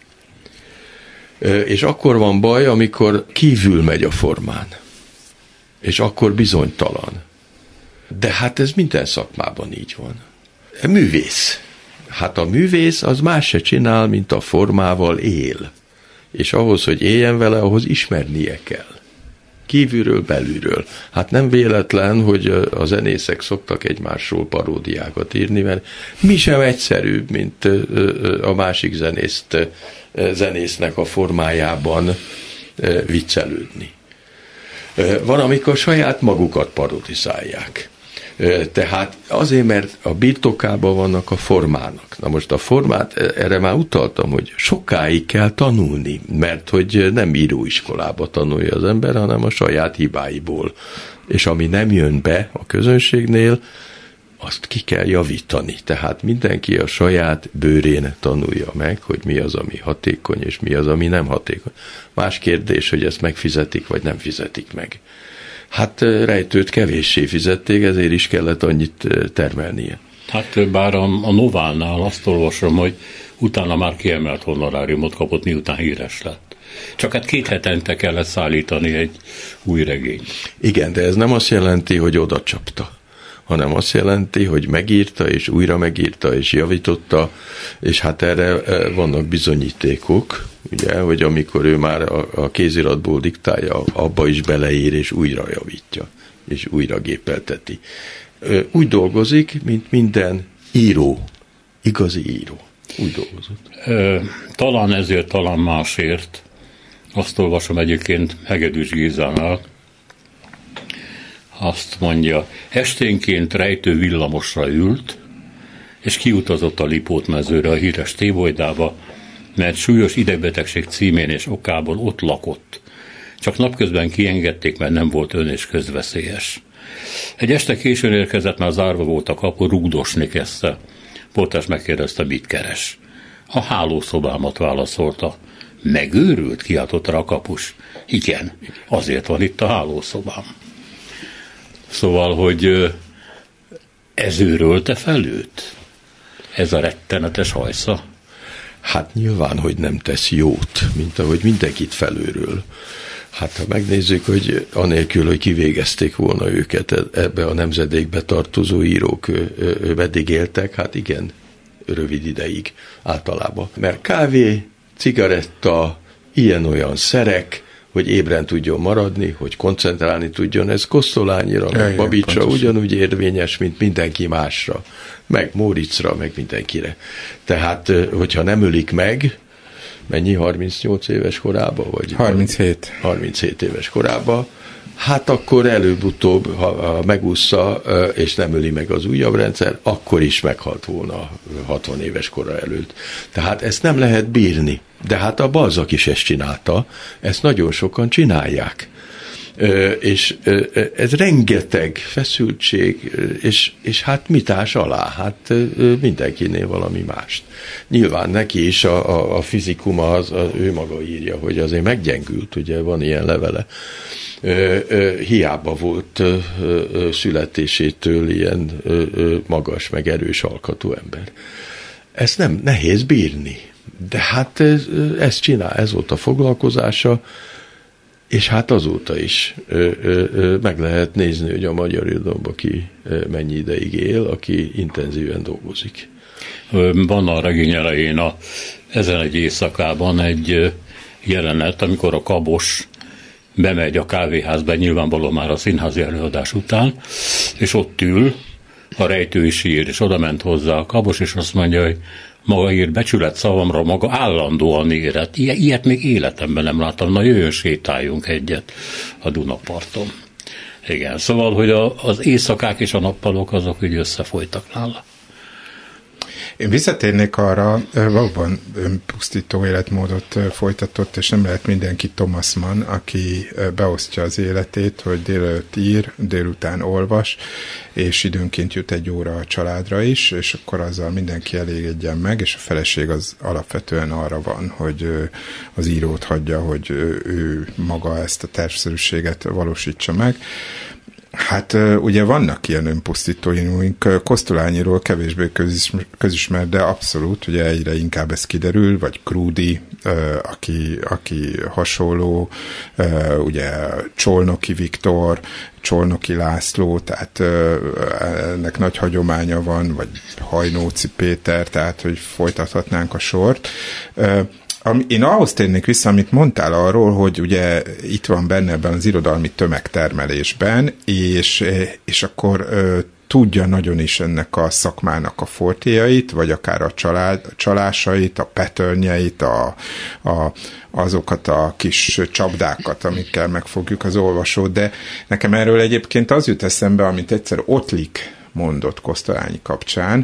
És akkor van baj, amikor kívül megy a formán. És akkor bizonytalan. De hát ez minden szakmában így van. Művész. Hát a művész az más se csinál, mint a formával él. És ahhoz, hogy éljen vele, ahhoz ismernie kell. Kívülről, belülről. Hát nem véletlen, hogy a zenészek szoktak egymásról paródiákat írni, mert mi sem egyszerűbb, mint a másik zenésznek a formájában viccelődni. Van, amikor saját magukat parodizálják. Tehát azért, mert a birtokában vannak a formának. Na most a formát, erre már utaltam, hogy sokáig kell tanulni, mert hogy nem íróiskolába tanulja az ember, hanem a saját hibáiból. És ami nem jön be a közönségnél, azt ki kell javítani. Tehát mindenki a saját bőrén tanulja meg, hogy mi az, ami hatékony, és mi az, ami nem hatékony. Más kérdés, hogy ezt megfizetik, vagy nem fizetik meg. Hát Rejtőt kevéssé fizették, ezért is kellett annyit termelnie. Hát bár a Novánál azt olvasom, hogy utána már kiemelt honoráriumot kapott, miután híres lett. Csak hát 2 hetente kellett szállítani egy új regényt. Igen, de ez nem azt jelenti, hogy oda csapta, hanem azt jelenti, hogy megírta, és újra megírta, és javította, és hát erre vannak bizonyítékok, ugye, hogy amikor ő már a kéziratból diktálja, abba is beleír, és újra javítja, és újra gépelteti. Úgy dolgozik, mint minden író, igazi író. Úgy dolgozott. Talán ezért, talán másért. Azt olvasom egyébként Hegedűs Gézánál, azt mondja, esténként Rejtő villamosra ült, és kiutazott a Lipót-mezőre, a híres Tébolydába, mert súlyos idegbetegség címén és okából ott lakott. Csak napközben kiengedték, mert nem volt ön és közveszélyes. Egy este későn érkezett, már zárva volt a kapu, rugdosni kezdte. Portás megkérdezte, mit keres. A hálószobámat válaszolta. Megőrült, kiáltott rá a kapus. Igen, azért van itt a hálószobám. Szóval, hogy ez őrölte fel őt? Ez a rettenetes hajsza? Hát nyilván, hogy nem tesz jót, mint ahogy mindenkit felőről. Hát ha megnézzük, hogy anélkül, hogy kivégezték volna őket, ebbe a nemzedékbe tartozó írók meddig éltek, hát igen, rövid ideig általában. Mert kávé, cigaretta, ilyen-olyan szerek, hogy ébren tudjon maradni, hogy koncentrálni tudjon, ez Kosztolányira, meg Babicsa ugyanúgy érvényes, mint mindenki másra, meg Móriczra, meg mindenkire. Tehát, hogyha nem ölik meg, mennyi, 38 éves korában? Vagy 37. 37 éves korában, hát akkor előbb-utóbb, ha megúszza, és nem öli meg az újabb rendszer, akkor is meghalt volna 60 éves kora előtt. Tehát ezt nem lehet bírni. De hát a Balzac is ezt csinálta, ezt nagyon sokan csinálják. És ez rengeteg feszültség, és hát mitás alá, hát mindenkinél valami mást. Nyilván neki is a fizikuma, ő maga írja, hogy azért meggyengült, ugye van ilyen levele. Hiába volt születésétől ilyen magas, meg erős alkatú ember. Ezt nem nehéz bírni. De hát ezt csinál, ez volt a foglalkozása, és hát azóta is meg lehet nézni, hogy a magyar irodalomban ki mennyi ideig él, aki intenzíven dolgozik. Van a regény elején ezen egy éjszakában egy jelenet, amikor a Kabos bemegy a kávéházba, nyilvánvalóan már a színházi előadás után, és ott ül, a Rejtő is ír, és oda ment hozzá a Kabos, és azt mondja, hogy maga ír becsület szavamra, maga állandóan éret. Ilyet még életemben nem láttam, na jöjjön, sétáljunk egyet a Dunaparton. Igen, szóval, hogy az éjszakák és a nappalok azok úgy összefolytak nála. Én visszatérnék arra, valóban önpusztító életmódot folytatott, és nem lehet mindenki Thomas Mann, aki beosztja az életét, hogy délelőtt ír, délután olvas, és időnként jut egy óra a családra is, és akkor azzal mindenki elégedjen meg, és a feleség az alapvetően arra van, hogy az írót hagyja, hogy ő maga ezt a tervszerűséget valósítsa meg. Hát ugye vannak ilyen önpusztítóink, Kosztolányiról kevésbé közismert, de abszolút, ugye egyre inkább ez kiderül, vagy Krúdy, aki hasonló, ugye Csolnoki Viktor, Csolnoki László, tehát ennek nagy hagyománya van, vagy Hajnóci Péter, tehát hogy folytathatnánk a sort. Én ahhoz térnék vissza, amit mondtál arról, hogy ugye itt van benne ebben az irodalmi tömegtermelésben, és akkor tudja nagyon is ennek a szakmának a fortéjait, vagy akár a csalásait, a patternjeit, azokat a kis csapdákat, amikkel megfogjuk az olvasót, de nekem erről egyébként az jut eszembe, amit egyszer Ottlik mondott Kosztolányi kapcsán,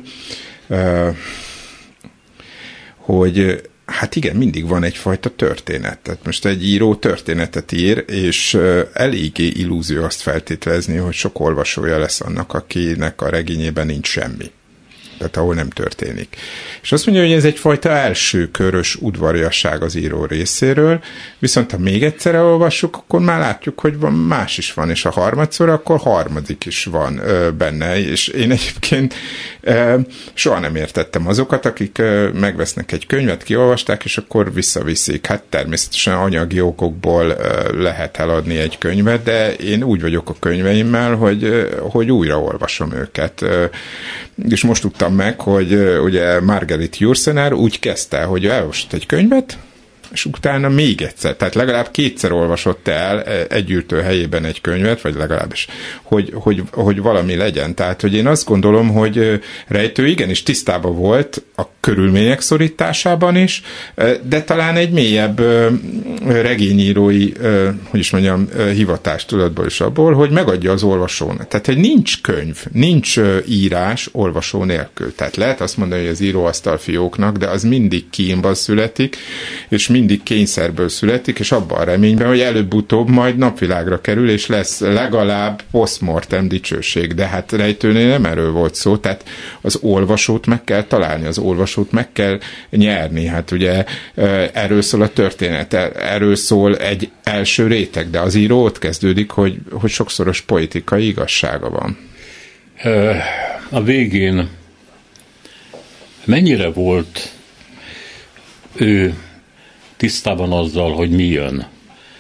hogy hát igen, mindig van egyfajta történet. Tehát most egy író történetet ír, és eléggé illúzió azt feltételezni, hogy sok olvasója lesz annak, akinek a regényében nincs semmi. Tehát ahol nem történik. És azt mondja, hogy ez egyfajta elsőkörös udvariasság az író részéről, viszont ha még egyszer elolvassuk, akkor már látjuk, hogy más is van, és a harmadszor, akkor harmadik is van benne, és én egyébként soha nem értettem azokat, akik megvesznek egy könyvet, kiolvasták, és akkor visszaviszik. Hát természetesen anyagi okokból lehet eladni egy könyvet, de én úgy vagyok a könyveimmel, hogy újra olvasom őket. És most tudtam meg, hogy ugye Margaret Jursener úgy kezdte, hogy elolvasott egy könyvet, és utána még egyszer, tehát legalább kétszer olvasott el egy ültő helyében egy könyvet, vagy legalábbis, hogy valami legyen. Tehát, hogy én azt gondolom, hogy Rejtő igenis tisztában volt a körülmények szorításában is, de talán egy mélyebb regényírói, hivatástudatból is abból, hogy megadja az olvasónak. Tehát, hogy nincs könyv, nincs írás olvasó nélkül. Tehát lehet azt mondani, hogy az íróasztal fióknak, de az mindig kínban születik, és mindig kényszerből születik, és abban a reményben, hogy előbb-utóbb majd napvilágra kerül, és lesz legalább posztmortem dicsőség. De hát Rejtőnél nem erről volt szó, tehát az olvasót meg kell találni, az olvasót meg kell nyerni. Hát ugye erről szól a történet, erről szól egy első réteg, de az író ott kezdődik, hogy sokszoros poetikai igazsága van. A végén mennyire volt ő tisztában azzal, hogy mi jön?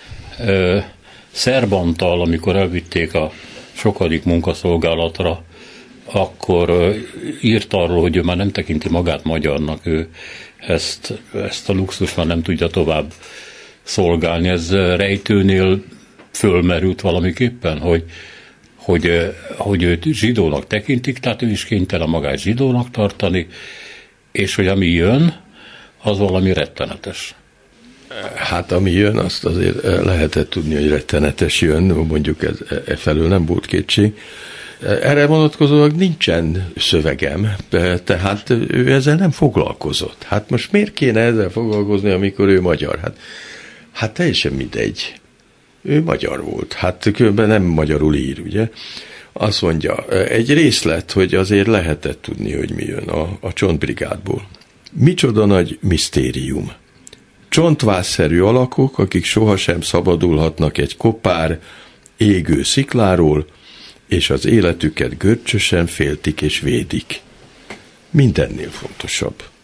Szerbantal, amikor elvitték a sokadik munkaszolgálatra, akkor írt arról, hogy ő már nem tekinti magát magyarnak, ő ezt a luxus már nem tudja tovább szolgálni. Ez Rejtőnél fölmerült valamiképpen, hogy őt zsidónak tekintik, tehát ő is kénytelen magát zsidónak tartani, és hogy ami jön, az valami rettenetes. Hát ami jön, azt azért lehetett tudni, hogy rettenetes jön, mondjuk ez felől nem volt kétség. Erre vonatkozóan nincsen szövegem, tehát ő ezzel nem foglalkozott. Hát most miért kéne ezzel foglalkozni, amikor ő magyar? Hát teljesen mindegy. Ő magyar volt. Hát különben nem magyarul ír, ugye? Azt mondja, egy részlet, hogy azért lehetett tudni, hogy mi jön a csontbrigádból. Micsoda nagy misztérium. Csontvázszerű alakok, akik sohasem szabadulhatnak egy kopár, égő szikláról, és az életüket görcsösen féltik és védik. Mindennél fontosabb.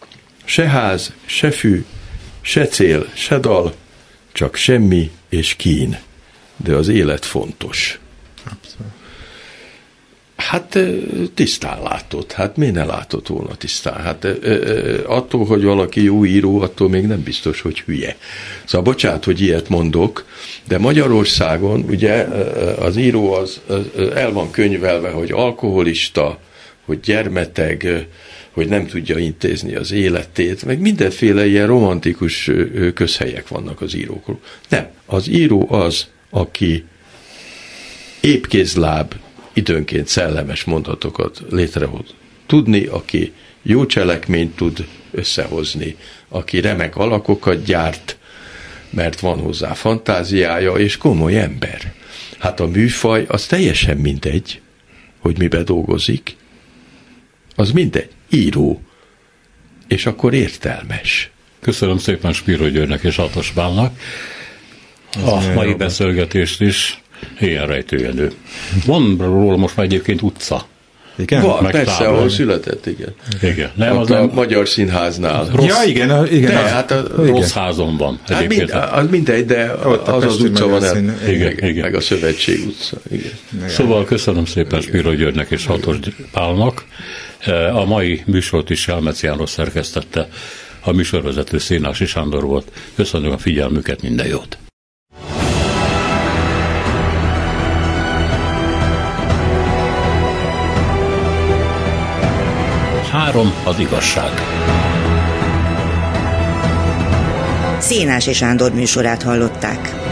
Se ház, se fű, se cél, se dal, csak semmi és kín. De az élet fontos. Abszolút. Hát tisztán látod. Hát miért ne látod volna tisztán? Hát attól, hogy valaki jó író, attól még nem biztos, hogy hülye. Szóval bocsánat, hogy ilyet mondok, de Magyarországon ugye az író az el van könyvelve, hogy alkoholista, hogy gyermeteg, hogy nem tudja intézni az életét, meg mindenféle ilyen romantikus közhelyek vannak az írókról. Nem, az író az, aki épkézláb, időnként szellemes mondatokat létrehoz tudni, aki jó cselekményt tud összehozni, aki remek alakokat gyárt, mert van hozzá fantáziája, és komoly ember. Hát a műfaj az teljesen mindegy, hogy mibe dolgozik, az mindegy, író, és akkor értelmes. Köszönöm szépen Spiro Györgynek és Hatos Pálnak a mai beszélgetést is. Ilyen rejtőjenő. Van róla most már egyébként utca. Igen? Van, persze, ahol született, igen. Igen. Nem, az a Magyar Színháznál. Ja, igen. De, hát rossz házon van. Az mindegy, de az utca van el. Igen. Meg a Szövetség utca. Igen. Szóval köszönöm szépen Spiro Györgynek és Hatos Pálnak. A mai műsort is Selmec János szerkesztette, a műsorvezető Szénási Sándor volt. Köszönöm a figyelmüket, minden jót! 3 az igazság. Szénási Sándor műsorát hallották.